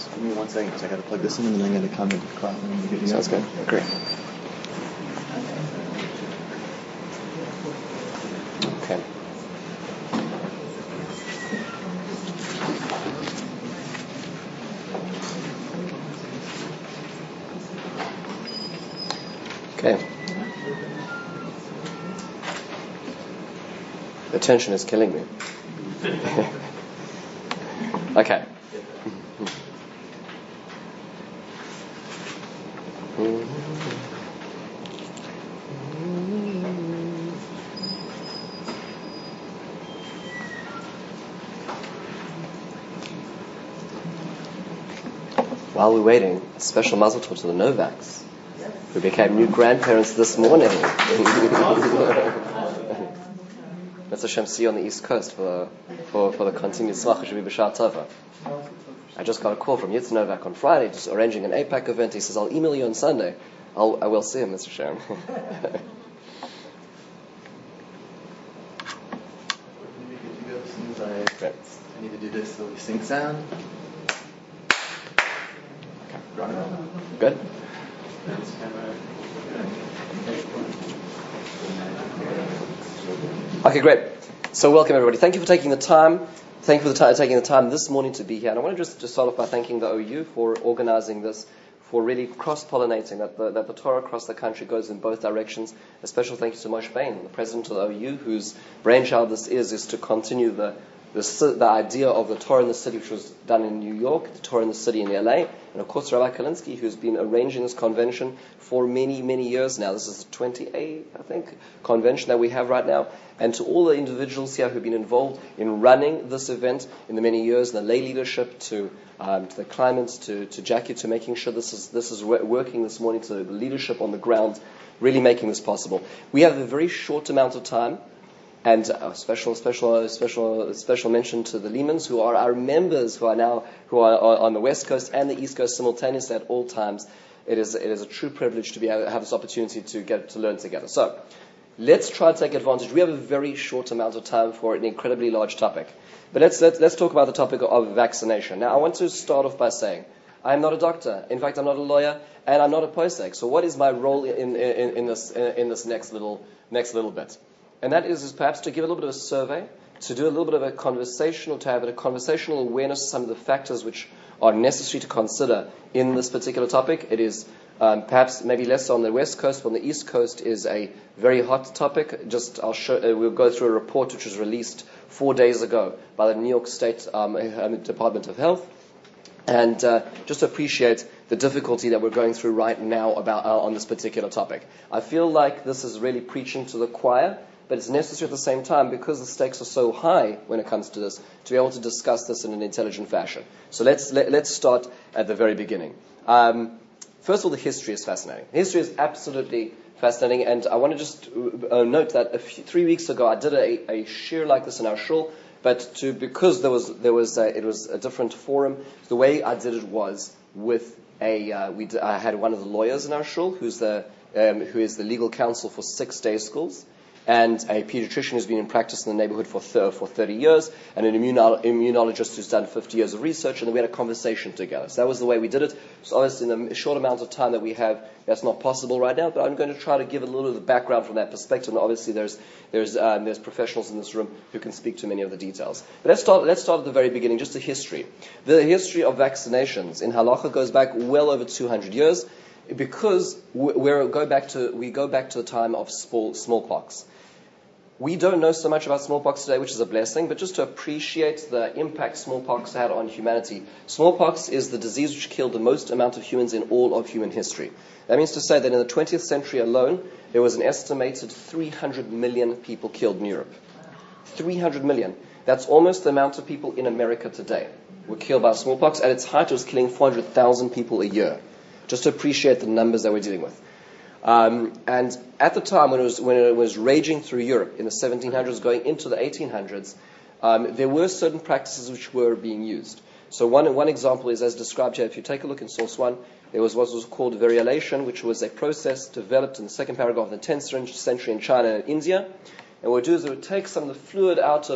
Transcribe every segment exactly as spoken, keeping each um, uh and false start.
Just give me one second because I got to plug this in and then I'm going to come into the cloud. Sounds good. Great. Okay. Okay. The tension is killing me. Okay. While we're waiting, a special mazel tov to the Novaks, who became new grandparents this morning. Let's Hashem see you on the East Coast for for, for the continued Tzmach Should be B'Shar Tova. I just got a call from Yitz Novak on Friday, just arranging an APAC event. He says, I'll email you on Sunday. I'll, I will see him, Mister Hashem. I need to do this so we sync sound. Okay. Good? Okay, great. So welcome everybody. Thank you for taking the time. Thank you for the t- taking the time this morning to be here. And I want to just, just start off by thanking the O U for organizing this, for really cross-pollinating, that the, that the Torah across the country goes in both directions. A special thank you to Moshe Bain, the president of the O U, whose brainchild this is, is to continue the The, the idea of the Torah in the city, which was done in New York, the Torah in the city in L A, and of course Rabbi Kalinsky, who's been arranging this convention for many, many years now. This is the twenty-eighth, I think, convention that we have right now. And to all the individuals here who've been involved in running this event in the many years, the lay leadership, to um, to the climates, to, to Jackie, to making sure this is this is working this morning, to the leadership on the ground, really making this possible. We have a very short amount of time. And a special, special, special, special mention to the Lehmans, who are our members, who are now who are on the West Coast and the East Coast simultaneously at all times. It is it is a true privilege to be able to have this opportunity to get to learn together. So, let's try to take advantage. We have a very short amount of time for an incredibly large topic, but let's let's, let's talk about the topic of vaccination. Now, I want to start off by saying I am not a doctor. In fact, I'm not a lawyer, and I'm not a posek. So, what is my role in in, in this in, in this next little next little bit? And that is, is perhaps to give a little bit of a survey, to do a little bit of a conversational, to have a conversational awareness of some of the factors which are necessary to consider in this particular topic. It is um, perhaps maybe less on the West Coast, but on the East Coast is a very hot topic. Just I'll show, uh, we'll go through a report which was released four days ago by the New York State um, Department of Health, and uh, just appreciate the difficulty that we're going through right now about uh, on this particular topic. I feel like this is really preaching to the choir. But it's necessary at the same time, because the stakes are so high when it comes to this, to be able to discuss this in an intelligent fashion. So let's let, let's start at the very beginning. Um, first of all, the history is fascinating. History is absolutely fascinating, and I want to just uh, note that a few, three weeks ago I did a, a shir like this in our shul, but to because there was there was a, it was a different forum. The way I did it was with a uh, we d- I had one of the lawyers in our shul who's the um, who is the legal counsel for six day schools, and a pediatrician who's been in practice in the neighborhood for th- for thirty years, and an immuno- immunologist who's done fifty years of research, and then we had a conversation together. So that was the way we did it. So obviously in the short amount of time that we have, that's not possible right now, but I'm going to try to give a little of the background from that perspective, and obviously there's there's um, there's professionals in this room who can speak to many of the details. But let's start let's start at the very beginning, just the history. The history of vaccinations in halacha goes back well over two hundred years, because we go back to we go back to the time of small, smallpox. We don't know so much about smallpox today, which is a blessing, but just to appreciate the impact smallpox had on humanity. Smallpox is the disease which killed the most amount of humans in all of human history. That means to say that in the twentieth century alone, there was an estimated three hundred million people killed in Europe. three hundred million. That's almost the amount of people in America today were killed by smallpox. At its height, it was killing four hundred thousand people a year. Just to appreciate the numbers that we're dealing with. Um, and at the time when it was when it was raging through Europe in the seventeen hundreds, going into the eighteen hundreds, um, there were certain practices which were being used. So one one example is as described here. If you take a look in source one, there was what was called variolation, which was a process developed in the second paragraph of the tenth century in China and India. And what it would do is it would take some of the fluid out of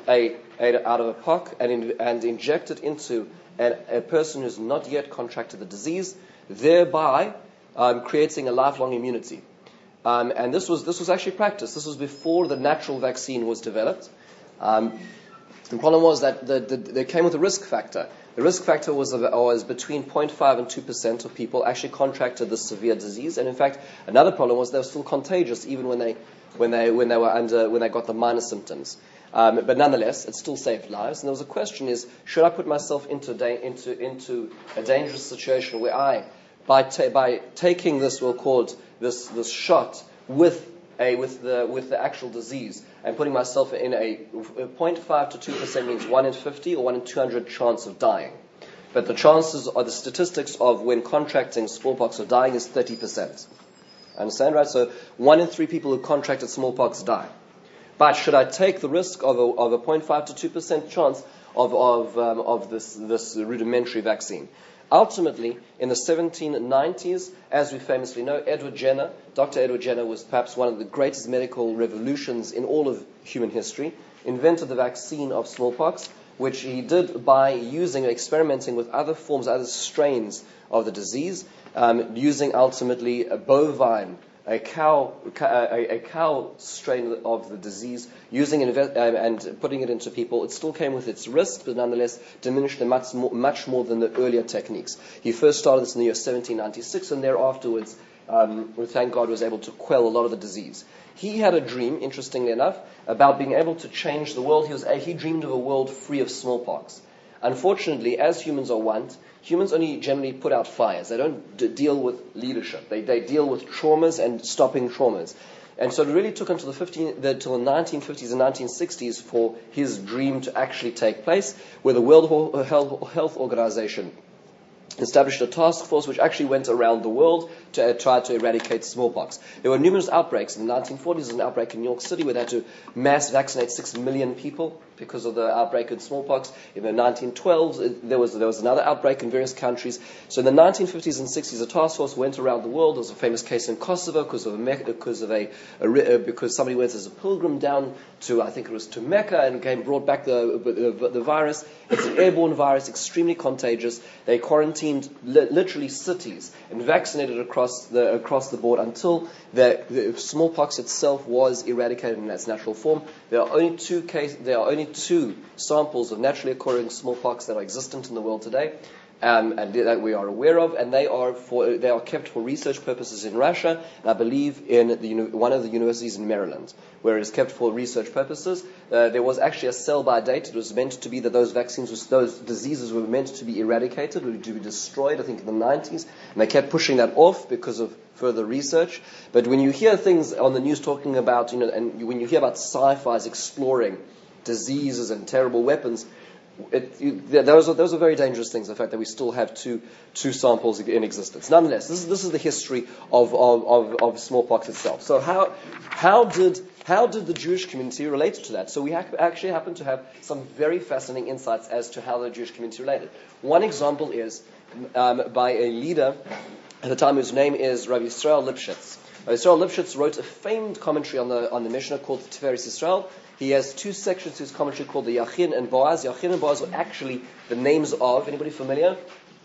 a, a out of a pock and in, and inject it into a, a person who's not yet contracted the disease, thereby um, creating a lifelong immunity. Um, and this was this was actually practiced. This was before the natural vaccine was developed. Um, the problem was that the, the, they came with a risk factor. The risk factor was, was between zero point five and two percent of people actually contracted this severe disease. And in fact, another problem was they were still contagious even when they when they when they were under when they got the minor symptoms. Um, but nonetheless, it still saved lives. And there was a question: is should I put myself into da- into into a dangerous situation where I, by ta- by taking this, we'll call it this this shot with a with the with the actual disease, and putting myself in a zero point five to two percent means one in fifty or one in two hundred chance of dying. But the chances or the statistics of when contracting smallpox or dying is thirty percent. Understand, right? So one in three people who contracted smallpox die. But should I take the risk of a, of a zero point five to two percent chance of of um, of this this rudimentary vaccine? Ultimately, in the seventeen nineties, as we famously know, Edward Jenner, Doctor Edward Jenner, was perhaps one of the greatest medical revolutions in all of human history, invented the vaccine of smallpox, which he did by using, experimenting with other forms, other strains of the disease, um, using ultimately a bovine, a cow, a, a cow strain of the disease, using it and putting it into people. It still came with its risks, but nonetheless diminished them much more, much more than the earlier techniques. He first started this in the year seventeen ninety-six, and thereafterwards, um, thank God, was able to quell a lot of the disease. He had a dream, interestingly enough, about being able to change the world. He was he dreamed of a world free of smallpox. Unfortunately, as humans are wont, humans only generally put out fires. They don't d- deal with leadership. They they deal with traumas and stopping traumas. And so it really took until the fifteen, the, till the nineteen fifties and nineteen sixties for his dream to actually take place, where the World Health, Health Organization established a task force which actually went around the world to uh, try to eradicate smallpox. There were numerous outbreaks. In the nineteen forties, there was an outbreak in New York City where they had to mass vaccinate six million people because of the outbreak in smallpox. In the nineteen twelves, there was there was another outbreak in various countries. So in the nineteen fifties and sixties, a task force went around the world. There was a famous case in Kosovo because of a Mecca, because of a, a because somebody went as a pilgrim down to, I think it was to Mecca, and came brought back the the, the virus. It's an airborne virus, extremely contagious. They quarantined li- literally cities and vaccinated across the across the board until the, the smallpox itself was eradicated in its natural form. There are only two case, There are only two samples of naturally occurring smallpox that are existent in the world today, um, and that we are aware of, and they are for they are kept for research purposes in Russia, and I believe in the, one of the universities in Maryland, where it is kept for research purposes. Uh, there was actually a sell-by date. It was meant to be that those vaccines, was, those diseases were meant to be eradicated, were to be destroyed, I think in the nineties, and they kept pushing that off because of further research. But when you hear things on the news talking about, you know, and when you hear about sci-fis exploring diseases and terrible weapons, It, you, those, are, those are very dangerous things, the fact that we still have two two samples in existence. Nonetheless, this is, this is the history of, of, of, of smallpox itself. So how how did how did the Jewish community relate to that? So we ha- actually happen to have some very fascinating insights as to how the Jewish community related. One example is um, by a leader at the time whose name is Rabbi Yisrael Lipschitz. Rabbi Yisrael Lipschitz wrote a famed commentary on the on the Mishnah called Tiferes Yisrael. He has two sections to his commentary called the Yachin and Boaz. Yachin and Boaz were actually the names of, anybody familiar?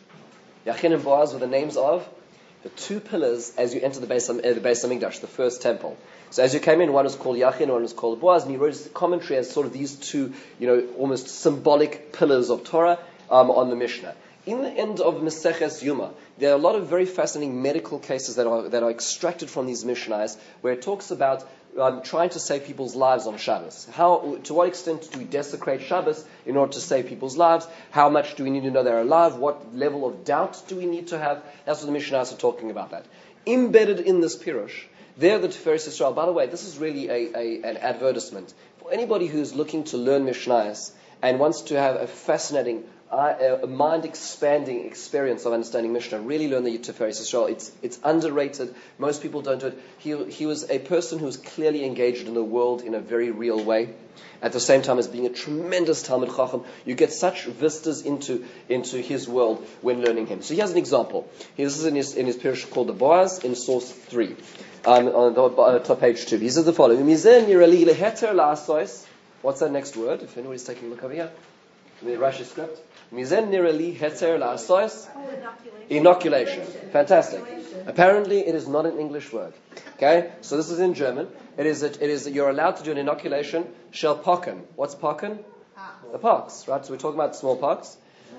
Yachin and Boaz were the names of the two pillars as you enter the Beis, uh, the Beis Hamikdash, the first temple. So as you came in, one was called Yachin, one was called Boaz, and he wrote his commentary as sort of these two, you know, almost symbolic pillars of Torah um, on the Mishnah. In the end of Maseches Yuma, there are a lot of very fascinating medical cases that are that are extracted from these Mishnahs, where it talks about um, trying to save people's lives on Shabbos. How, to what extent do we desecrate Shabbos in order to save people's lives? How much do we need to know they're alive? What level of doubt do we need to have? That's what the Mishnahs are talking about. That embedded in this pirush, there the Tiferes Yisrael. By the way, this is really a, a an advertisement for anybody who's looking to learn Mishnahs and wants to have a fascinating, a mind-expanding experience of understanding Mishnah. Really learn the Tiferes Yisrael. It's it's underrated. Most people don't do it. He he was a person who was clearly engaged in the world in a very real way. At the same time as being a tremendous Talmid Chacham, you get such vistas into into his world when learning him. So here's an example. This is in his in his Pirush called the Boaz in source three, um, on the uh, top page two. He says the following: What's that next word? If anybody's taking a look over here. The Rashi script. Mizen nirali heter la'asos. Inoculation. Fantastic. Apparently, it is not an English word. Okay, so this is in German. It is. A, it is. A, you're allowed to do an inoculation. Shel pocken. What's pocken? The pox, right? So we're talking about smallpox.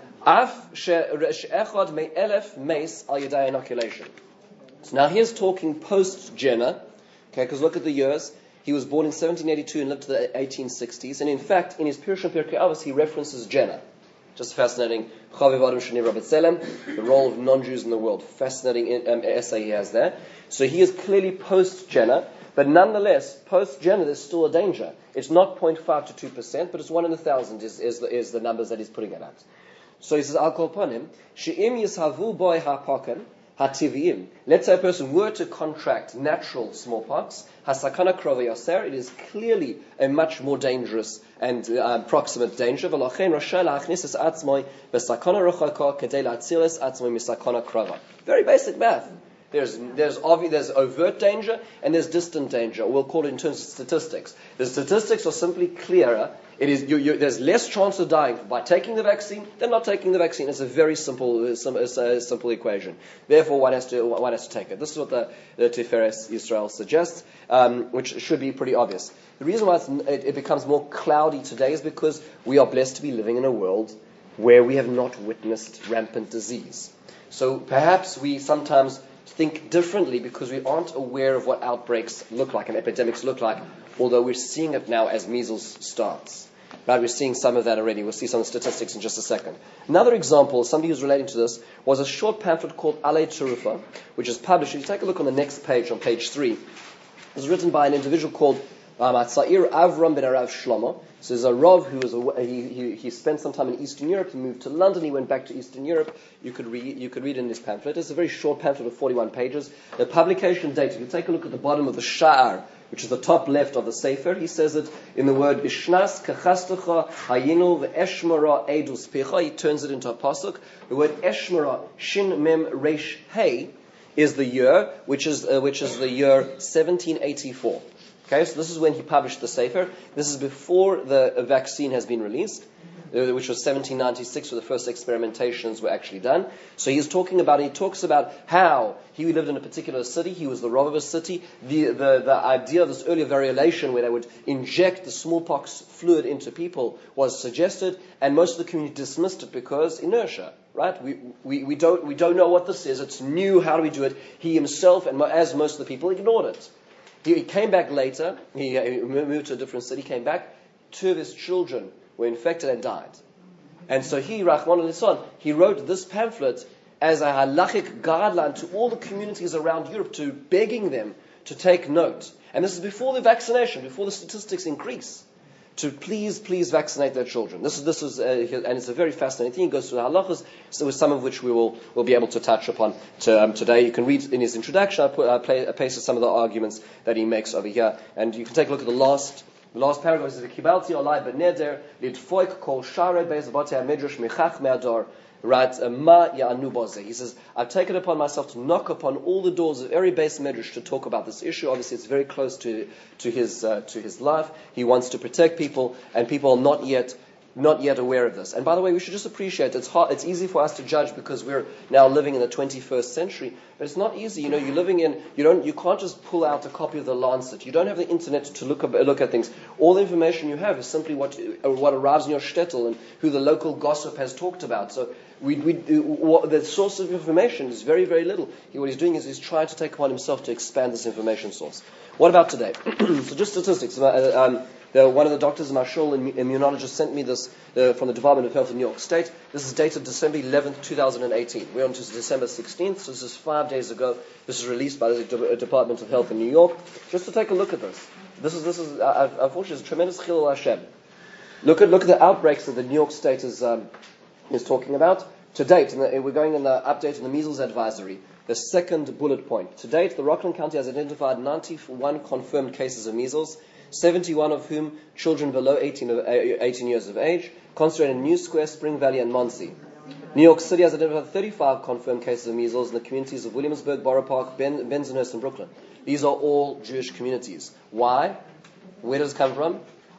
Af she'echad me'elef meis al yedai inoculation. So now he's talking post Jenner. Okay, because look at the years. He was born in seventeen eighty-two and lived to the eighteen sixties. And in fact, in his Pirush and Pirkei Avos, he references Jenner. Just fascinating. Chaviv Adam Shani Rabbi Tzelem, the role of non-Jews in the world. Fascinating um, essay he has there. So he is clearly post-Jenner, but nonetheless, post-Jenner, there's still a danger. It's not zero point five to two percent, but it's one in a thousand is, is, the, is the numbers that he's putting it at. So he says, I'll call upon him. She'im yishavu boy ha'poken ha'tiviyim. Let's say a person were to contract natural smallpox, hasakana krova yaser, it is clearly a much more dangerous and uh, proximate danger. V'lochein rasha la'achnis es atzmoi v'sakana rochaka kedei la'atzilis atzmoi misakana krova. Very basic math. There's there's obvious, there's overt danger and there's distant danger. We'll call it in terms of statistics. The statistics are simply clearer. It is you, you, there's less chance of dying by taking the vaccine than not taking the vaccine. It's a very simple it's a simple equation. Therefore, one has to one has to take it. This is what the, the Tiferes Yisrael suggests, um, which should be pretty obvious. The reason why it's, it, it becomes more cloudy today is because we are blessed to be living in a world where we have not witnessed rampant disease. So perhaps we sometimes think differently because we aren't aware of what outbreaks look like and epidemics look like, although we're seeing it now as measles starts. Right, we're seeing some of that already. We'll see some statistics in just a second. Another example, somebody who's relating to this, was a short pamphlet called Alei Terufa, which is published. If you take a look on the next page, on page three, it was written by an individual called Atzair Avram ben Arav Shlomo. So there's a Rav who was a, he, he he spent some time in Eastern Europe. He moved to London. He went back to Eastern Europe. You could read you could read in this pamphlet. It's a very short pamphlet of forty-one pages. The publication date. If you take a look at the bottom of the Sha'ar, which is the top left of the Sefer, he says it in the word Bishnas Kachastucha Hayinu ve'eshmara Edus Pecha. He turns it into a pasuk. The word Eshmara Shin Mem Resh Hey is the year, which is uh, which is the year seventeen eighty-four. Okay, so this is when he published the Sefer. This is before the vaccine has been released, uh, which was seventeen ninety-six, where the first experimentations were actually done. So he's talking about, he talks about how he lived in a particular city. He was the Rav of a city. The, the, the idea of this earlier variolation where they would inject the smallpox fluid into people was suggested, and most of the community dismissed it because inertia. Right? We, we, we don't we don't know what this is. It's new. How do we do it? He himself, and as most of the people, ignored it. He came back later, he moved to a different city, came back, two of his children were infected and died. And so he, Rahman al-Lisan, he wrote this pamphlet as a halachic guideline to all the communities around Europe, to begging them to take note. And this is before the vaccination, before the statistics increase, to please, please vaccinate their children. This is, this is, uh, and it's a very fascinating thing. It goes through the halachas, so with some of which we will will be able to touch upon to, um, today. You can read in his introduction. I put I play, I pasted some of the arguments that he makes over here, and you can take a look at the last the last paragraph. It says, "Kibalti olai beneder litfoik kol share beizabati hamedrash mechach me'ador." Right, ma ya'anu boze. He says, I've taken upon myself to knock upon all the doors of every base medrash to talk about this issue. Obviously, it's very close to to his uh, to his life. He wants to protect people, and people are not yet not yet aware of this. And by the way, we should just appreciate it's hard. It's easy for us to judge because we're now living in the twenty-first century, but it's not easy. You know, you're living in you don't you can't just pull out a copy of the Lancet. You don't have the internet to look up, look at things. All the information you have is simply what what arrives in your shtetl and who the local gossip has talked about. So. We, we, what, the source of information is very, very little. He, what he's doing is he's trying to take upon himself to expand this information source. What about today? So just statistics. Um, the, one of the doctors in my shul, an immunologist, sent me this uh, from the Department of Health in New York State. This is dated December eleventh, twenty eighteen. We're on to December sixteenth, so this is five days ago. This is released by the De- Department of Health in New York. Just to take a look at this. This is, this is uh, unfortunately, it's a tremendous chilul Hashem. Look at, look at the outbreaks that the New York State is... Um, is talking about. To date, and we're going in the update in the measles advisory, the second bullet point. To date, the Rockland County has identified ninety-one confirmed cases of measles, seventy-one of whom children below eighteen, of, eighteen years of age, concentrated in New Square, Spring Valley, and Monsey. New York City has identified thirty-five confirmed cases of measles in the communities of Williamsburg, Borough Park, ben, Bensonhurst, and Brooklyn. These are all Jewish communities. Why? Where does it come from?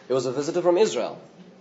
It was a visitor from Israel.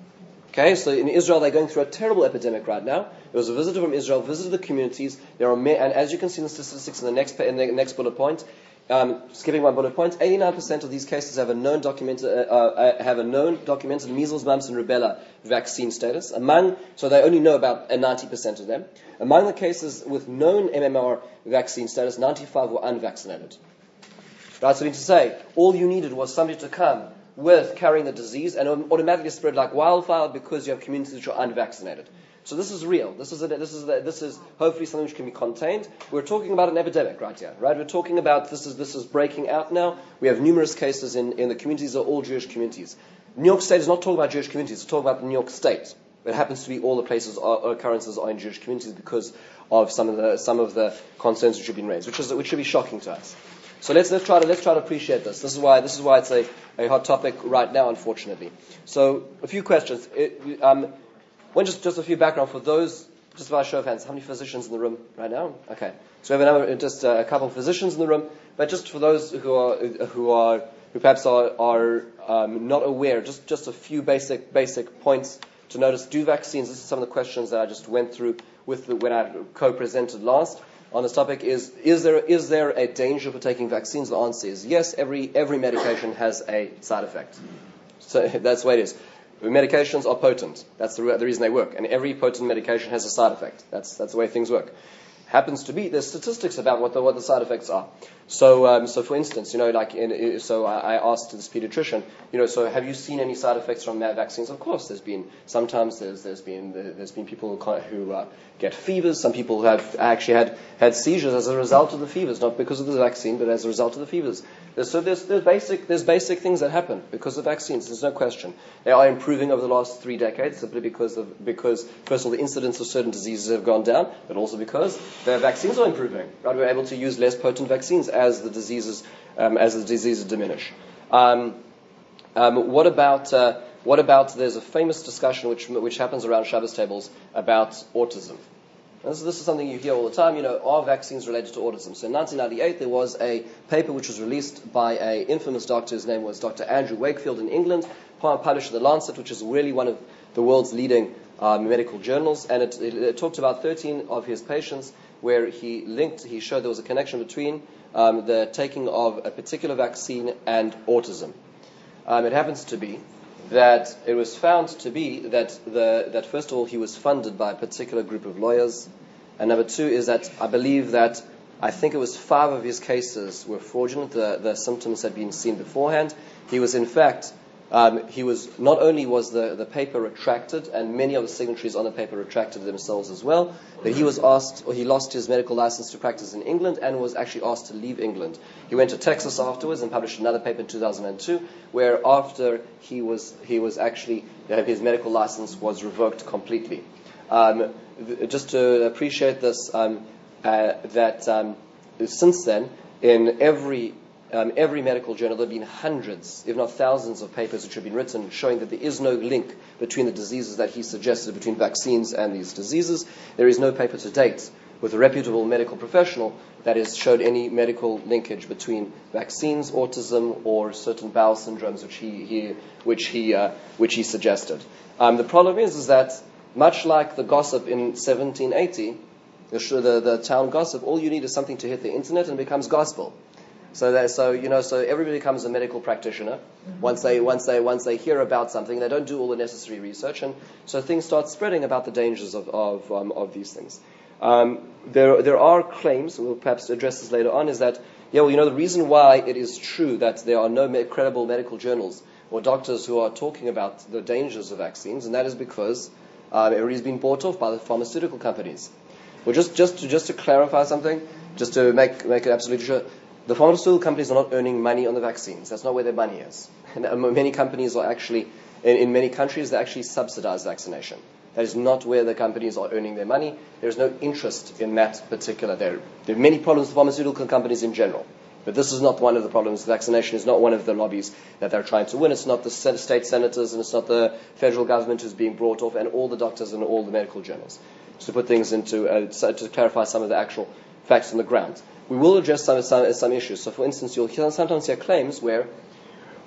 Okay, so in Israel they're going through a terrible epidemic right now. It was a visitor from Israel, visited the communities. There are, and as you can see in the statistics in the next in the next bullet point, um, skipping one bullet point, eighty-nine percent of these cases have a known documented uh, uh, have a known documented measles, mumps, and rubella vaccine status. Among so they only know about uh, ninety percent of them. Among the cases with known M M R vaccine status, ninety-five were unvaccinated. Right, so I mean to say, all you needed was somebody to come with carrying the disease and automatically spread like wildfire because you have communities which are unvaccinated. So this is real. This is a, this is a, this is hopefully something which can be contained. We're talking about an epidemic right here, right? We're talking about this is this is breaking out now. We have numerous cases in, in the communities. These are all Jewish communities. New York State is not talking about Jewish communities. It's talking about the New York State. It happens to be all the places are, occurrences are in Jewish communities because of some of the some of the concerns which have been raised, which is which should be shocking to us. So let's let's try to let's try to appreciate this. This is why this is why it's a, a hot topic right now, unfortunately. So a few questions. It, um, one just just a few background for those. Just by a show of hands, how many physicians in the room right now? Okay, so we have a number, just uh, a couple of physicians in the room. But just for those who are who are who perhaps are are um, not aware, just just a few basic basic points to notice. Do vaccines? This is some of the questions that I just went through with the, when I co-presented last. On this topic is, is there is there a danger for taking vaccines? The answer is yes. Every every medication has a side effect. So that's the way it is. Medications are potent. That's the, the reason they work. And every potent medication has a side effect. That's that's the way things work. Happens to be there's statistics about what the what the side effects are. So um, so for instance, you know, like in, so I, I asked this pediatrician, you know, so have you seen any side effects from vaccines? Of course, there's been sometimes there's there's been there's been people who, who uh, get fevers. Some people have actually had had seizures as a result of the fevers, not because of the vaccine, but as a result of the fevers. There's, so there's there's basic there's basic things that happen because of vaccines. There's no question. They are improving over the last three decades simply because of because first of all the incidence of certain diseases have gone down, but also because the vaccines are improving. Right, we're able to use less potent vaccines as the diseases um, as the diseases diminish. Um, um, what about uh, what about? There's a famous discussion which which happens around Shabbos tables about autism. This, this is something you hear all the time. You know, are vaccines related to autism? So in nineteen ninety-eight, there was a paper which was released by an infamous doctor. His name was Doctor Andrew Wakefield in England, published in The Lancet, which is really one of the world's leading um, medical journals. And it, it, it talked about thirteen of his patients where he linked, he showed there was a connection between um, the taking of a particular vaccine and autism. Um, it happens to be that it was found to be that the that first of all he was funded by a particular group of lawyers, and number two is that I believe that I think it was five of his cases were fraudulent. The the symptoms had been seen beforehand. He was in fact um, he was not only was the, the paper retracted, and many of the signatories on the paper retracted themselves as well, but he was asked, or he lost his medical license to practice in England and was actually asked to leave England. He went to Texas afterwards and published another paper in two thousand two, where after he was he was actually uh, his medical license was revoked completely. Um, th- just to appreciate this, um, uh, that um, since then, in every Um, every medical journal, there have been hundreds, if not thousands, of papers which have been written showing that there is no link between the diseases that he suggested, between vaccines and these diseases. There is no paper to date with a reputable medical professional that has showed any medical linkage between vaccines, autism, or certain bowel syndromes which he, he which he uh, which he suggested. Um, the problem is, is that much like the gossip in seventeen eighty, the, the the town gossip, all you need is something to hit the internet and it becomes gospel. So that, so you know, so everybody becomes a medical practitioner once they once they once they hear about something. They don't do all the necessary research, and so things start spreading about the dangers of of um, of these things. Um, there there are claims. We'll perhaps address this later on. Is that yeah? Well, you know, the reason why it is true that there are no me- credible medical journals or doctors who are talking about the dangers of vaccines, and that is because um, everybody's been bought off by the pharmaceutical companies. Well, just just to just to clarify something, just to make make it absolutely sure. The pharmaceutical companies are not earning money on the vaccines. That's not where their money is. And many companies are actually, in, in many countries, they actually subsidize vaccination. That is not where the companies are earning their money. There's no interest in that particular. There, there are many problems with pharmaceutical companies in general. But this is not one of the problems. Vaccination is not one of the lobbies that they're trying to win. It's not the state senators and it's not the federal government who's being brought off and all the doctors and all the medical journals. Just to put things into, uh, to clarify some of the actual facts on the ground. We will address some, some some issues. So, for instance, you'll hear, sometimes hear claims where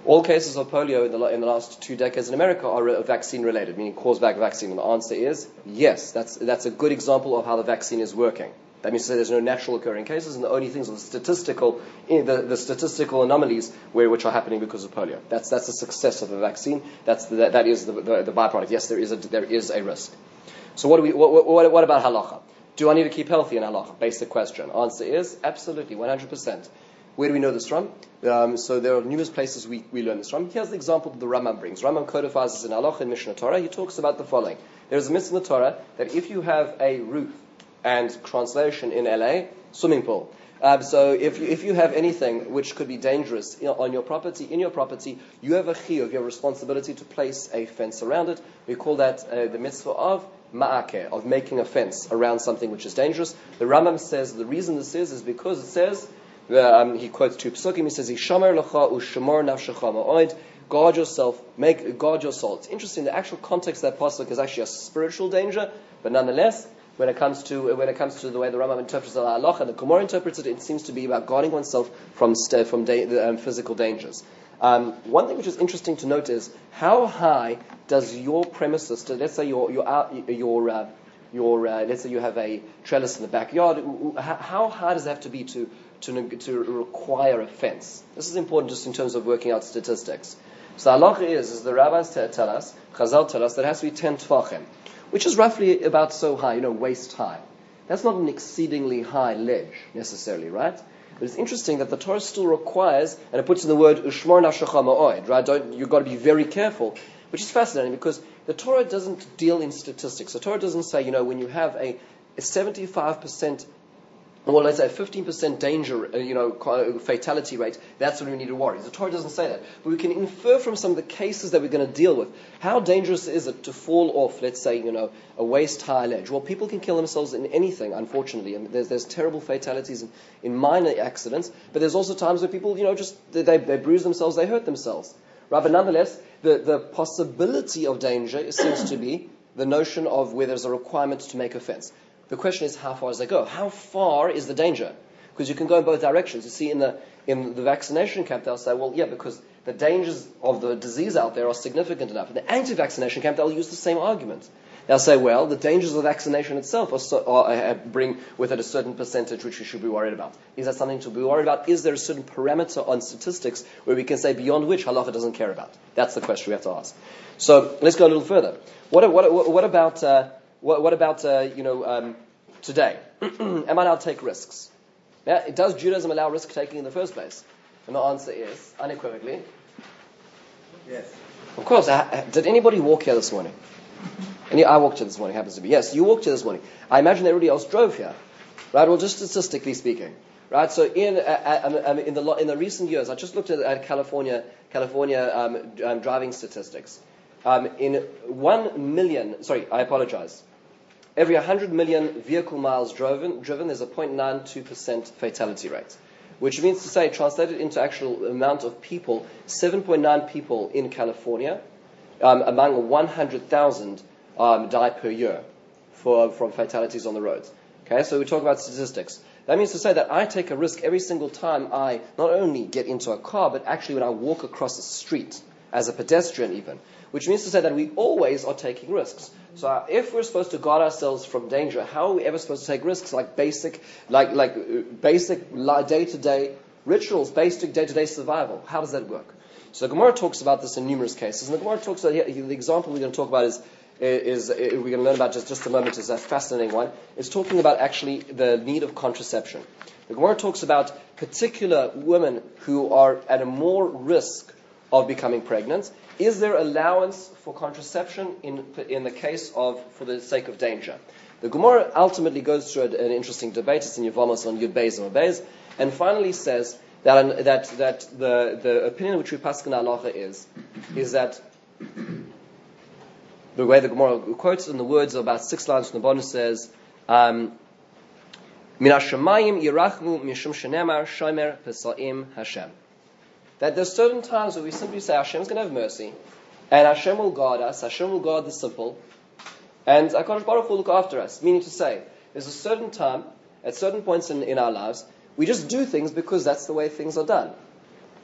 all cases of polio in the, in the last two decades in America are re- vaccine related, meaning cause back vaccine. And the answer is yes. That's that's a good example of how the vaccine is working. That means to say there's no natural occurring cases, and the only things are the statistical, the, the statistical anomalies where which are happening because of polio. That's that's the success of the vaccine. That's the, that, that is the, the, the byproduct. Yes, there is a there is a risk. So what do we what, what, what about halacha? Do I need to keep healthy in halacha? Basic question. Answer is absolutely, one hundred percent. Where do we know this from? Um, so there are numerous places we, we learn this from. Here's the example that the Rambam brings. Rambam codifies this in halacha in Mishnah Torah. He talks about the following. There is a mitzvah in the Torah that if you have a roof, and translation in L A, swimming pool. Um, so if you, if you have anything which could be dangerous on your property, in your property, you have a chiyuv, you have a responsibility to place a fence around it. We call that uh, the mitzvah of ma'akeh, of making a fence around something which is dangerous. The Rambam says the reason this is is because it says, uh, um, he quotes two psukim, he says, Yishamer lecha u'shemor nafshecha ma'od, guard yourself, make guard your soul. It's interesting, the actual context of that pasuk is actually a spiritual danger, but nonetheless, When it comes to when it comes to the way the Rambam interprets the halacha and the Gemara interprets it, it seems to be about guarding oneself from st- from da- um, physical dangers. Um, one thing which is interesting to note is how high does your premises? So let's say your your your uh, your uh, let's say you have a trellis in the backyard. How high does it have to be to to to require a fence? This is important just in terms of working out statistics. So halacha is, as the rabbis tell us, Chazal tell us, that it has to be ten tefachim, which is roughly about so high, you know, waist high. That's not an exceedingly high ledge, necessarily, right? But it's interesting that the Torah still requires, and it puts in the word, Ushmor nafshecha ma'od, right? Don't, you've got to be very careful, which is fascinating because the Torah doesn't deal in statistics. The Torah doesn't say, you know, when you have a, a seventy-five percent, well, let's say a fifteen percent danger, uh, you know, fatality rate, that's when we need to worry. The Torah doesn't say that. But we can infer from some of the cases that we're going to deal with, how dangerous is it to fall off, let's say, you know, a waist-high ledge? Well, people can kill themselves in anything, unfortunately. And there's, there's terrible fatalities in, in minor accidents, but there's also times where people, you know, just, they, they bruise themselves, they hurt themselves. Right? But nonetheless, the, the possibility of danger seems to be the notion of where there's a requirement to make a fence. The question is, how far does they go? How far is the danger? Because you can go in both directions. You see, in the in the vaccination camp, they'll say, well, yeah, because the dangers of the disease out there are significant enough. In the anti-vaccination camp, they'll use the same argument. They'll say, well, the dangers of vaccination itself are, so, are, uh, bring with it a certain percentage which we should be worried about. Is that something to be worried about? Is there a certain parameter on statistics where we can say beyond which halacha doesn't care about? That's the question we have to ask. So let's go a little further. What, what, what, what about... Uh, What, what about, uh, you know, um, today? Am I allowed to take risks? Yeah, does Judaism allow risk-taking in the first place? And the answer is, unequivocally, yes. Of course. I, did anybody walk here this morning? Any, I walked here this morning, happens to be. Yes, you walked here this morning. I imagine everybody else drove here. Right? Well, just statistically speaking. Right? So in uh, uh, in the in the recent years, I just looked at, at California, California um, um, driving statistics. Um, in one million, sorry, I apologize. Every one hundred million vehicle miles driven, driven there's a zero point nine two percent fatality rate, which means to say, translated into actual amount of people, seven point nine people in California, um, among one hundred thousand um, die per year for from fatalities on the roads. Okay, so we talk about statistics. That means to say that I take a risk every single time I not only get into a car, but actually when I walk across the street, as a pedestrian even. Which means to say that we always are taking risks. So if we're supposed to guard ourselves from danger, how are we ever supposed to take risks like basic, like like uh, basic day-to-day rituals, basic day-to-day survival? How does that work? So the Gemara talks about this in numerous cases. And the Gemara talks about here, the example we're going to talk about is is, is we're going to learn about just just a moment. Is a fascinating one. It's talking about actually the need of contraception. The Gemara talks about particular women who are at a more risk of becoming pregnant. Is there allowance for contraception in in the case of, for the sake of danger? The Gemara ultimately goes through an interesting debate. It's in Yevamos on Yud Beis and Beis, and finally says that that that the the opinion which we paskin halacha is is that the way the Gemara quotes in the words of about six lines from the bottom says, um, "Min hashamayim yirachmu mishum shenemar shomer pesaim Hashem." That there's certain times where we simply say Hashem's going to have mercy, and Hashem will guard us, Hashem will guard the simple, and HaKadosh Baruch will look after us. Meaning to say, there's a certain time, at certain points in, in our lives, we just do things because that's the way things are done.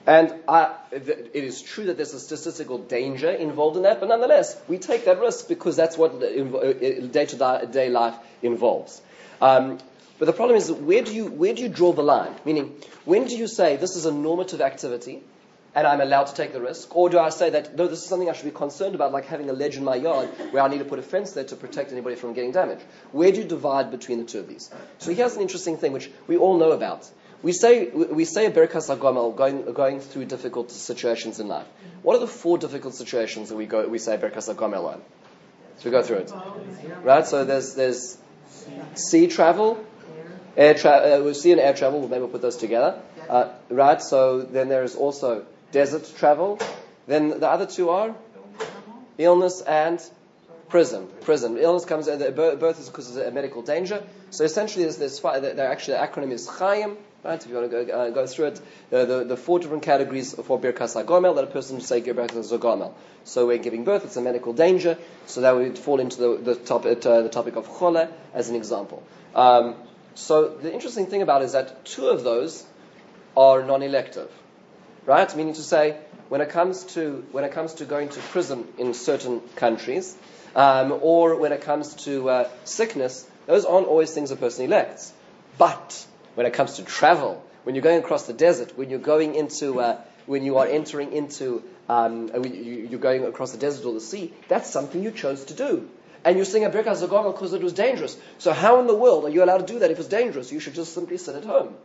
And I, it is true that there's a statistical danger involved in that, but nonetheless, we take that risk because that's what day-to-day life involves. Um, but the problem is, where do you where do you draw the line? Meaning, when do you say this is a normative activity, and I'm allowed to take the risk, or do I say that no, this is something I should be concerned about, like having a ledge in my yard where I need to put a fence there to protect anybody from getting damaged? Where do you divide between the two of these? So here's an interesting thing which we all know about. We say we say a Birkas HaGomel going going through difficult situations in life. What are the four difficult situations that we go we say Birkas HaGomel on? So we go through it, right? So there's there's sea travel, air travel. Uh, we sea and air travel. We'll maybe put those together, uh, right? So then there is also desert travel. Then the other two are illness and prison. Prison. Illness comes. Uh, birth is because of a medical danger. So essentially, there's, there's they're actually the acronym is Chaim. Right, if you want to go, uh, go through it, uh, the, the four different categories for Birkas HaGomel that a person would say Birkas HaGomel. So when giving birth, it's a medical danger, so that would fall into the, the, top, uh, the topic of Chole as an example. Um, so the interesting thing about it is that two of those are non-elective, right? Meaning to say, when it comes to when it comes to going to prison in certain countries, um, or when it comes to uh, sickness, those aren't always things a person elects. But when it comes to travel, when you're going across the desert, when you're going into, uh, when you are entering into, um, you're going across the desert or the sea, that's something you chose to do. And you're saying a Birkas HaGomel because it was dangerous. So how in the world are you allowed to do that if it's dangerous? You should just simply sit at home.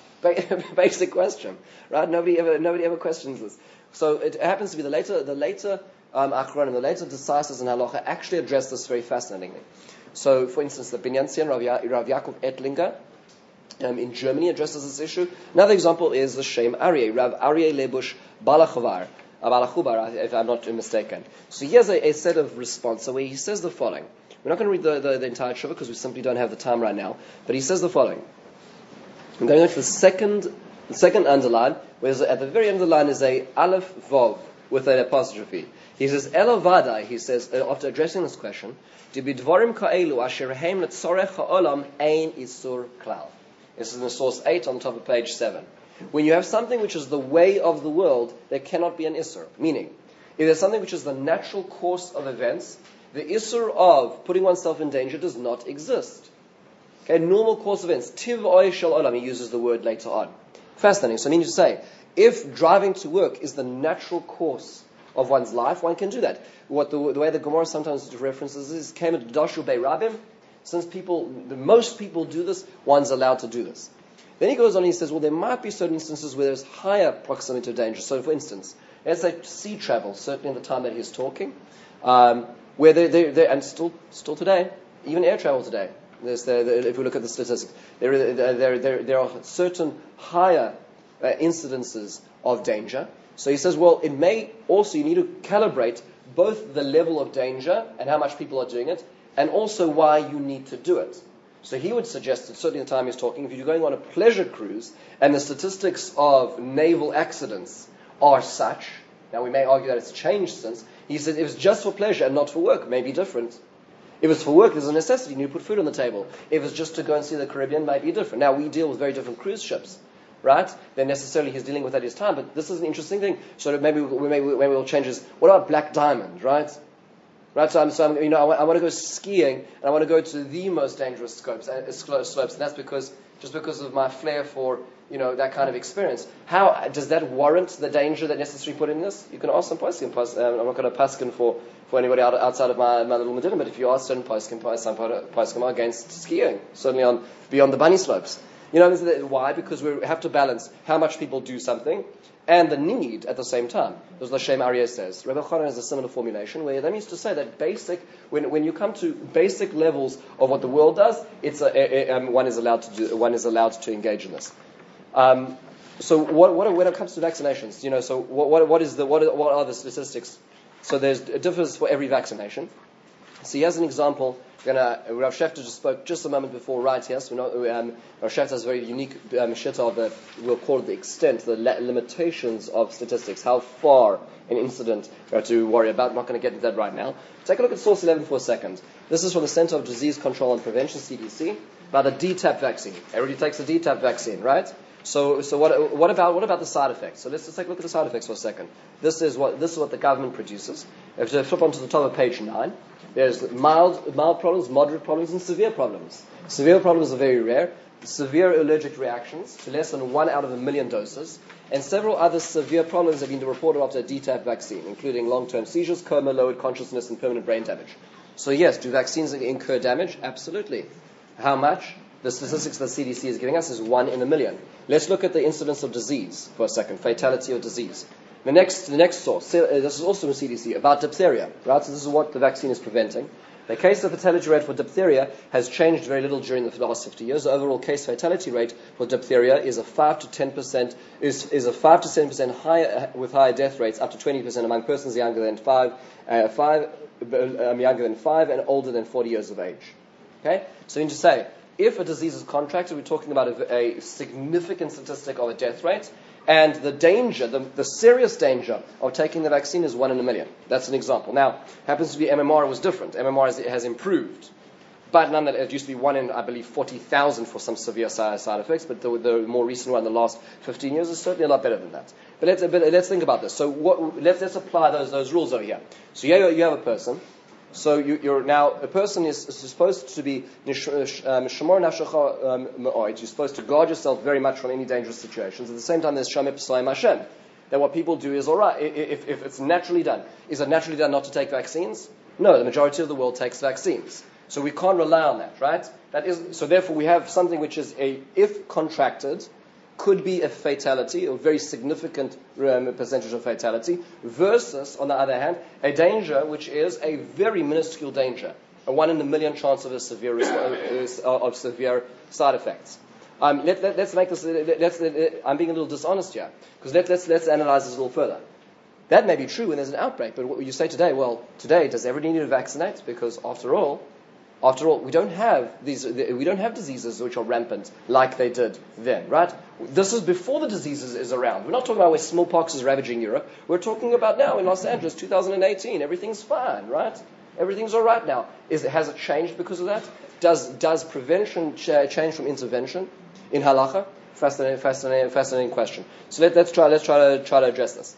Basic question, right? Nobody ever, nobody ever questions this. So it happens to be the later, the later um, Achronim, the later Decisors in Halacha actually address this very fascinatingly. So, for instance, the Binyan Tzion Rav, Ya- Rav Yaakov Ettlinger, Um, in Germany addresses this issue. Another example is the Shem Aryeh, Rav Aryeh Lebush Balachubar, uh, Balachubar, if I'm not mistaken. So here's a, a set of response where he says the following. We're not going to read the, the, the entire Shuvah because we simply don't have the time right now. But he says the following. I'm going to the second, the second underline, where at the very end of the line is a Aleph Vav with an apostrophe. He says, Elo Vadai, he says, uh, after addressing this question, Dibidvarim ka'elu asher heim letzorech ha'olam ein isur klal. This is in source eight on the top of page seven. When you have something which is the way of the world, there cannot be an Isser. Meaning, if there's something which is the natural course of events, the Isser of putting oneself in danger does not exist. Okay, normal course of events. Tiv oy shel olam, he uses the word later on. Fascinating. So I mean to say, if driving to work is the natural course of one's life, one can do that. What the, the way the Gemara sometimes references is, came at Dashu Bei Rabim. Since people, the most people do this, one's allowed to do this. Then he goes on and he says, well, there might be certain instances where there's higher proximity to danger. So, for instance, let's say sea travel, certainly in the time that he's talking, um, where they, they, they, and still, still today, even air travel today, there's the, the, if we look at the statistics, there, there, there, there are certain higher uh, incidences of danger. So he says, well, it may also, you need to calibrate both the level of danger and how much people are doing it, and also why you need to do it. So he would suggest that certainly the time he's talking, if you're going on a pleasure cruise and the statistics of naval accidents are such, now we may argue that it's changed since, he said if it's just for pleasure and not for work, it may be different. If it's for work, there's a necessity, you need to put food on the table. If it's just to go and see the Caribbean, it might be different. Now we deal with very different cruise ships, right? Then necessarily he's dealing with that at his time, but this is an interesting thing. So maybe we, maybe, maybe we'll change this. What about Black Diamond, right? Right, so I'm, so I'm, you know, I want, I want to go skiing, and I want to go to the most dangerous slopes, uh, slopes, and that's because just because of my flair for, you know, that kind of experience. How does that warrant the danger that necessarily put in this? You can ask some poskim. Um, I'm not going to paskin for, for anybody out, outside of my, my little medina, but if you ask certain poskim, some poskim are against skiing, certainly on beyond the bunny slopes. You know why? Because we have to balance how much people do something and the need at the same time. As the Shem Aryeh says, Rebbe Chanan has a similar formulation where that means to say that basic, when when you come to basic levels of what the world does, it's a, a, a, um, one is allowed to do, one is allowed to engage in this. Um, so what, what when it comes to vaccinations, you know, so what what, what is the what are, what are the statistics? So there's it differs for every vaccination. So here's an example. Gonna, Rav Shefter just spoke just a moment before right here. So we know, um, Rav Shefter has a very unique um, shitta of the, we'll call it the extent, the la- limitations of statistics, how far an incident we have to worry about. I'm not going to get into that right now. Take a look at source eleven for a second. This is from the Center of Disease Control and Prevention, C D C, about a D TAP vaccine. Everybody takes a D TAP vaccine, right? So, so what, what about what about the side effects? So let's just take a look at the side effects for a second. This is what this is what the government produces. If you flip onto the top of page nine, there's mild mild problems, moderate problems, and severe problems. Severe problems are very rare. Severe allergic reactions to less than one out of a million doses, and several other severe problems have been reported after a D T A P vaccine, including long-term seizures, coma, lowered consciousness, and permanent brain damage. So yes, do vaccines incur damage? Absolutely. How much? The statistics the C D C is giving us is one in a million. Let's look at the incidence of disease for a second, fatality of disease. The next, the next source, this is also from C D C, about diphtheria, right? So this is what the vaccine is preventing. The case of fatality rate for diphtheria has changed very little during the last fifty years. The overall case fatality rate for diphtheria is a five to ten percent is is a five to seven percent higher, with higher death rates, up to twenty percent among persons younger than five, uh, five um, younger than five and older than forty years of age. Okay, so you need to say, if a disease is contracted, we're talking about a, a significant statistic of a death rate, and the danger, the, the serious danger of taking the vaccine is one in a million. That's an example. Now, happens to be M M R was different. M M R has, has improved, but nonetheless, it used to be one in, I believe, forty thousand for some severe side, side effects, but the, the more recent one, the last fifteen years, is certainly a lot better than that. But let's, but let's think about this. So what, let's, let's apply those, those rules over here. So you, you have a person. So you, you're now, a person is, is supposed to be shamor nafshecha me'od. You're supposed to guard yourself very much from any dangerous situations. At the same time, there's shamir p'sayim Hashem. That what people do is all right if, if it's naturally done. Is it naturally done not to take vaccines? No, the majority of the world takes vaccines. So we can't rely on that, right? That is, so therefore we have something which is a, if contracted, could be a fatality, a very significant um, percentage of fatality, versus, on the other hand, a danger which is a very minuscule danger, a one in a million chance of a severe of severe side effects. Um, let, let, let's make this. Let's, let, I'm being a little dishonest here, because let, let's let's analyze this a little further. That may be true when there's an outbreak, but what you say today, well, today does everybody need to vaccinate? Because after all. After all, we don't have these. We don't have diseases which are rampant like they did then, right? This is before the diseases is around. We're not talking about where smallpox is ravaging Europe. We're talking about now in Los Angeles, two thousand eighteen. Everything's fine, right? Everything's all right now. Is it, has it changed because of that? Does does prevention ch- change from intervention in halacha? Fascinating, fascinating, fascinating question. So let, let's try. Let's try to try to address this.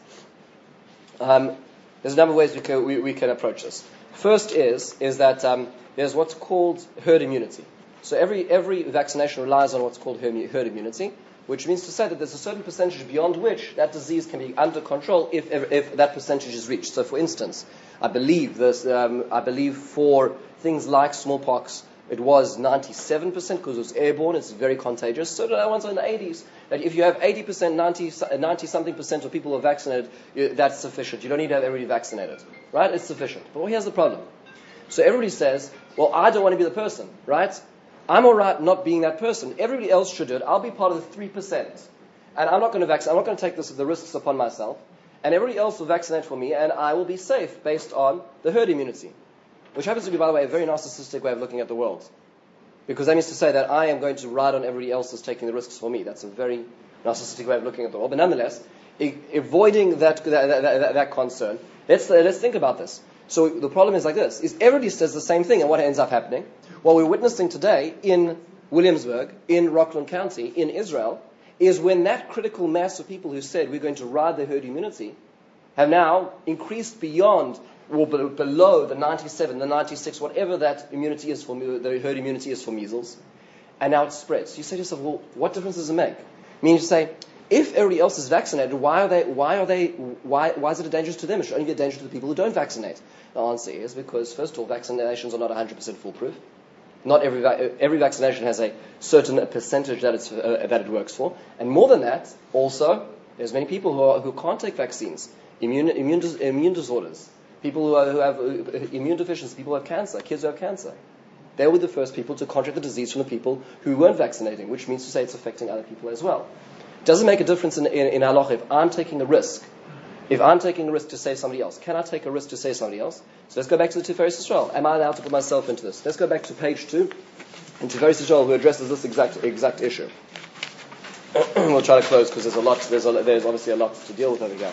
Um, there's a number of ways we can we, we can approach this. First is is that. Um, There's what's called herd immunity. So every every vaccination relies on what's called herd immunity, which means to say that there's a certain percentage beyond which that disease can be under control if if that percentage is reached. So, for instance, I believe this, um, I believe for things like smallpox, it was ninety-seven percent because it was airborne. It's very contagious. So did other ones in the eighties. That if you have eighty percent, ninety, ninety something percent of people who are vaccinated, that's sufficient. You don't need to have everybody vaccinated, right? It's sufficient. But here's the problem. So everybody says, well, I don't want to be the person, right? I'm all right not being that person. Everybody else should do it. I'll be part of the three percent. And I'm not going to vaccinate. I'm not going to take this, the risks upon myself. And everybody else will vaccinate for me, and I will be safe based on the herd immunity. Which happens to be, by the way, a very narcissistic way of looking at the world. Because that means to say that I am going to ride on everybody else that's taking the risks for me. That's a very narcissistic way of looking at the world. But nonetheless, e- avoiding that, that, that, that, that concern, let's, uh, let's think about this. So the problem is like this, is everybody says the same thing, and what ends up happening? What we're witnessing today in Williamsburg, in Rockland County, in Israel, is when that critical mass of people who said we're going to ride the herd immunity have now increased beyond or below the ninety-seven, the ninety-six, whatever that immunity is for, the herd immunity is for measles, and now it spreads. So you say to yourself, well, what difference does it make? Meaning to say, if everybody else is vaccinated, why are they? Why are they? Why? Why is it a danger to them? It should only be a danger to the people who don't vaccinate. The answer is because, first of all, vaccinations are not one hundred percent foolproof. Not every every vaccination has a certain percentage that it's uh, that it works for, and more than that, also there's many people who are, who can't take vaccines, immune immune immune disorders, people who, are, who have immune deficiencies, people who have cancer, kids who have cancer. They were the first people to contract the disease from the people who weren't vaccinating, which means to say it's affecting other people as well. Does it make a difference in, in, in halacha if I'm taking a risk? If I'm taking a risk to save somebody else, can I take a risk to save somebody else? So let's go back to the Tiferes Yisrael. Am I allowed to put myself into this? Let's go back to page two, in Tiferes Yisrael, who addresses this exact exact issue. We'll try to close because there's a lot. There's a, there's obviously a lot to deal with over here.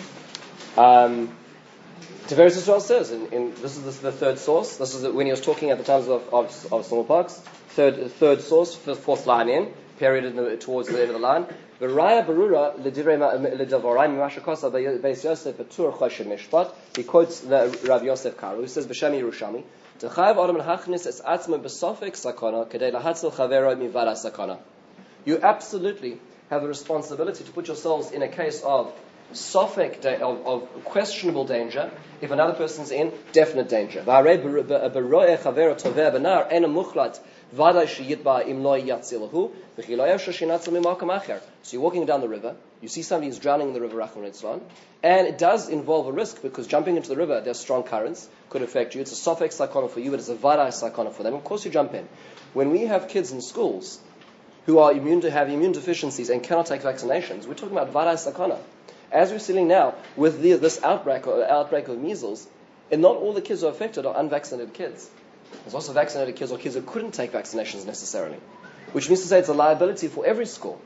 Um, Tiferes Yisrael says, in, in, this is the, the third source. This is the, when he was talking at the times of of, of smallpox. Third third source, fourth line in. period in the, towards the end of the line. V'raya berura l'divrei Masha Kosa Beis Yosef Betur Choshen Mishpat. He quotes the Rav Yosef Karo, who says B'Shem Yerushalmi, T'chayev Adam l'hachnis es atzmo b'sofek sakana kedei lahatzil chavero mivara sakana. You absolutely have a responsibility to put yourselves in a case of sofek, da- of, of questionable danger, if another person's in definite danger. V'arei b'ro'eh chavero toveh b'nar ena muchlat v'adai sheyitba im lo yatzilahu v'chiloyev sheshinatzel mimakam acher. So you're walking down the river, you see somebody who's drowning in the river, Rachman Ritzlan, and it does involve a risk because jumping into the river, there's strong currents, could affect you. It's a sofek sakana for you, but it's a vadai sakana for them. Of course you jump in. When we have kids in schools who are immune to have immune deficiencies and cannot take vaccinations, we're talking about vadai sakana. As we're sitting now with the, this outbreak or outbreak of measles, and not all the kids who are affected are unvaccinated kids. There's also vaccinated kids or kids who couldn't take vaccinations necessarily, which means to say it's a liability for every school.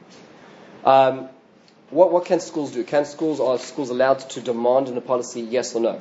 Um, what, what can schools do? Can schools are schools allowed to demand in a policy yes or no?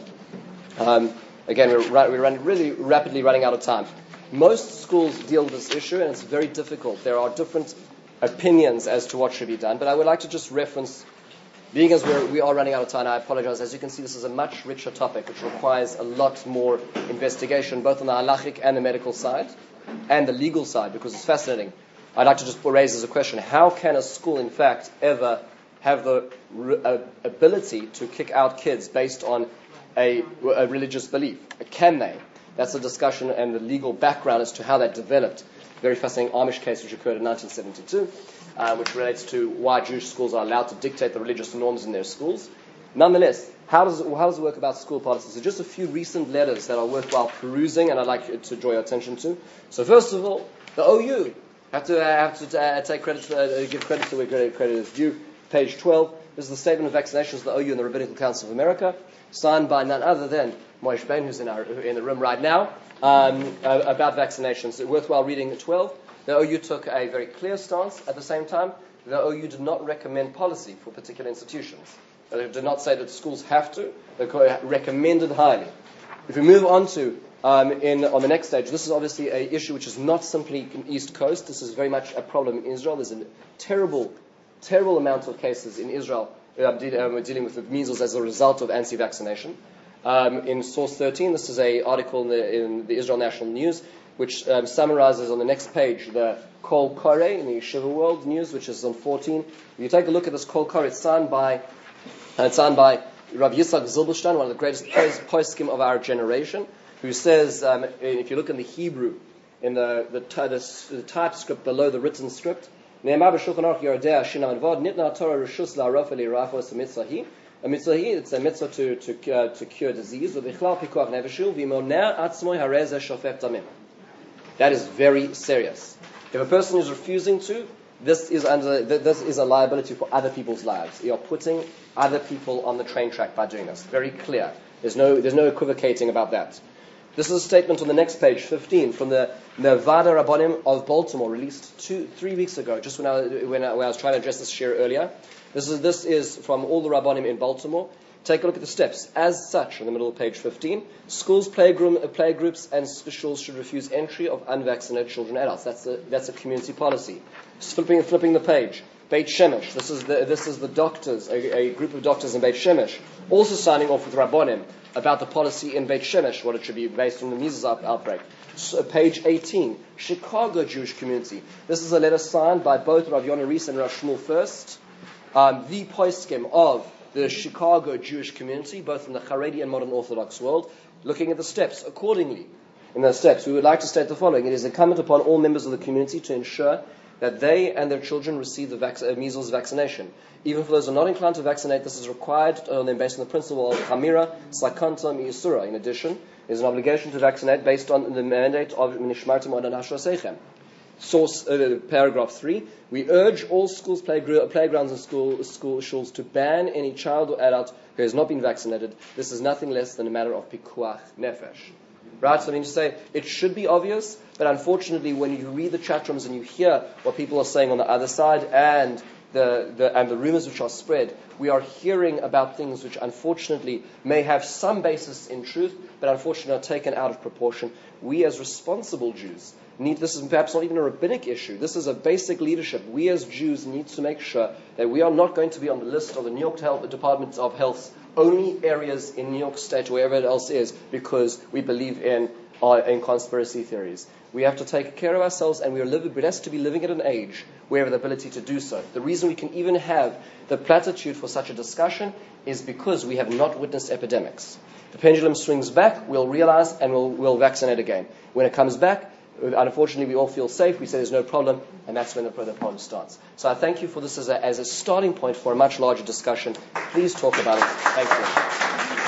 Um, again, we're, we're running, really rapidly running out of time. Most schools deal with this issue, and it's very difficult. There are different opinions as to what should be done, but I would like to just reference. Being as we're, we are running out of time, I apologize. As you can see, this is a much richer topic, which requires a lot more investigation, both on the halachic and the medical side, and the legal side, because it's fascinating. I'd like to just raise as a question, how can a school, in fact, ever have the uh, ability to kick out kids based on a, a religious belief? Can they? That's a discussion and the legal background as to how that developed. Very fascinating Amish case which occurred in nineteen seventy-two. Uh, which relates to why Jewish schools are allowed to dictate the religious norms in their schools. Nonetheless, how does it, how does it work about school policy? So just a few recent letters that are worthwhile perusing, and I'd like to draw your attention to. So first of all, the O U have to uh, have to uh, take credit, uh, give credit to where credit, credit is due. Page twelve. This is the statement of vaccinations of the O U and the Rabbinical Council of America, signed by none other than Moish Ben, who's in our in the room right now, um, uh, about vaccinations. So worthwhile reading twelve. The O U took a very clear stance. At the same time, the O U did not recommend policy for particular institutions. They did not say that schools have to. They recommended highly. If we move on to um, in on the next stage, this is obviously an issue which is not simply in East Coast. This is very much a problem in Israel. There's a terrible, terrible amount of cases in Israel. Uh, de- uh, we're dealing with the measles as a result of anti-vaccination. Um, in Source thirteen, this is an article in the, in the Israel National News, which um, summarizes on the next page the Kol Kore in the Yeshiva World News, which is on fourteen. If you take a look at this Kol Kore, it's signed by, uh, it's signed by Rav Yitzhak Zilberstein, one of the greatest poskim of our generation, who says, um, if you look in the Hebrew, in the, the, the, the typescript below the written script, Ne'emar b'Shulchan Aruch Yordei Shinam Vod Nitna Torah Rishus LaRofa LiRafos Mitzvahi. A mitzvah, it's a mitzvah to to, uh, to cure disease. V'bichlal pikuach nefeshil v'imoner atzmoi harei zeh shofech damim. That is very serious. If a person is refusing to, this is under this is a liability for other people's lives. You are putting other people on the train track by doing this. Very clear. There's no there's no equivocating about that. This is a statement on the next page, fifteen, from the Nevada Rabbanim of Baltimore, released two, three weeks ago, just when I, when I, when I was trying to address this share earlier. This is this is from all the Rabbanim in Baltimore. Take a look at the steps. As such, in the middle of page fifteen, schools, playgroup, playgroups, and schools should refuse entry of unvaccinated children and adults. That's a, that's a community policy. Just flipping, flipping the page. Beit Shemesh. This is the this is the doctors, a, a group of doctors in Beit Shemesh, also signing off with Rabbanim about the policy in Beit Shemesh, what it should be based on the measles out, outbreak. So, page eighteen, Chicago Jewish community. This is a letter signed by both Rav Yonah Rees and Rav Shmuel First, um, the poskim of the Chicago Jewish community, both in the Haredi and modern Orthodox world, looking at the steps accordingly. In the steps, we would like to state the following. It is incumbent upon all members of the community to ensure that they and their children receive the vac- uh, measles vaccination. Even for those who are not inclined to vaccinate, this is required uh, based on the principle of Chamira, Sakanta, Miyusura. In addition, there is an obligation to vaccinate based on the mandate of Nishmartim Odan Hashra Source, uh, paragraph three. We urge all schools, playgr- playgrounds and school, school schools to ban any child or adult who has not been vaccinated. This is nothing less than a matter of pikuach nefesh. Right? So I mean to say, it should be obvious, but unfortunately when you read the chat rooms and you hear what people are saying on the other side, and the, the, and the rumors which are spread, we are hearing about things which unfortunately may have some basis in truth, but unfortunately are taken out of proportion. We as responsible Jews need, this is perhaps not even a rabbinic issue, this is a basic leadership. We as Jews need to make sure that we are not going to be on the list of the New York Health, Department of Health's only areas in New York State or wherever else is because we believe in, uh, in conspiracy theories. We have to take care of ourselves, and we are live, blessed to be living at an age where we have the ability to do so. The reason we can even have the platitude for such a discussion is because we have not witnessed epidemics. The pendulum swings back, we'll realize, and we'll, we'll vaccinate again. When it comes back, unfortunately, we all feel safe. We say there's no problem, and that's when the, the problem starts. So I thank you for this as a, as a starting point for a much larger discussion. Please talk about it. Thank you.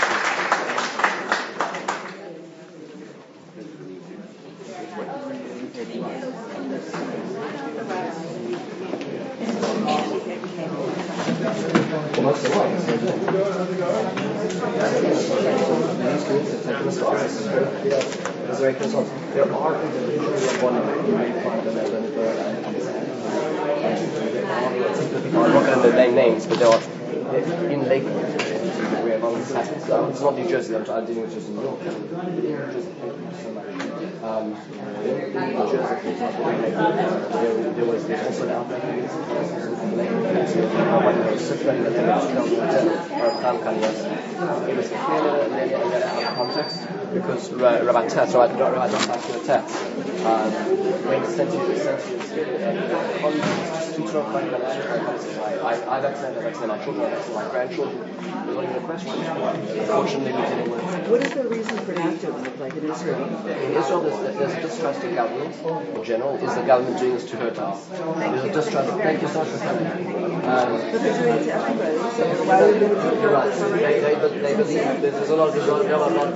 There are individuals one you may find in Edinburgh and I'm not going to name names, but there are in Lakewood where this happens. Um, it's not New Jersey, I'm dealing with just New York. In New Jersey, thank you so much. Um, in, in New Jersey, for example, in Lakewood, there, there was there's also an outbreak in one of those circulating that was killed or a Khan Kanyas. It was clearly out of context because Rabbi Tats, Rabbi Rabbi Tats, when sent to sent to I I vaccinated, I vaccinated my children, I vaccinated my grandchildren. There's not even a question. Unfortunately, we're dealing with. What is the reason for NAFTA look like in Israel? In Israel, there's, there's distrust in government in general. Is the government doing this to hurt us? There's a distrust. Thank you so much for coming. Um, but they're doing it to everybody, so why would they do it? You're right. They, they, they believe there's a lot of there's a lot of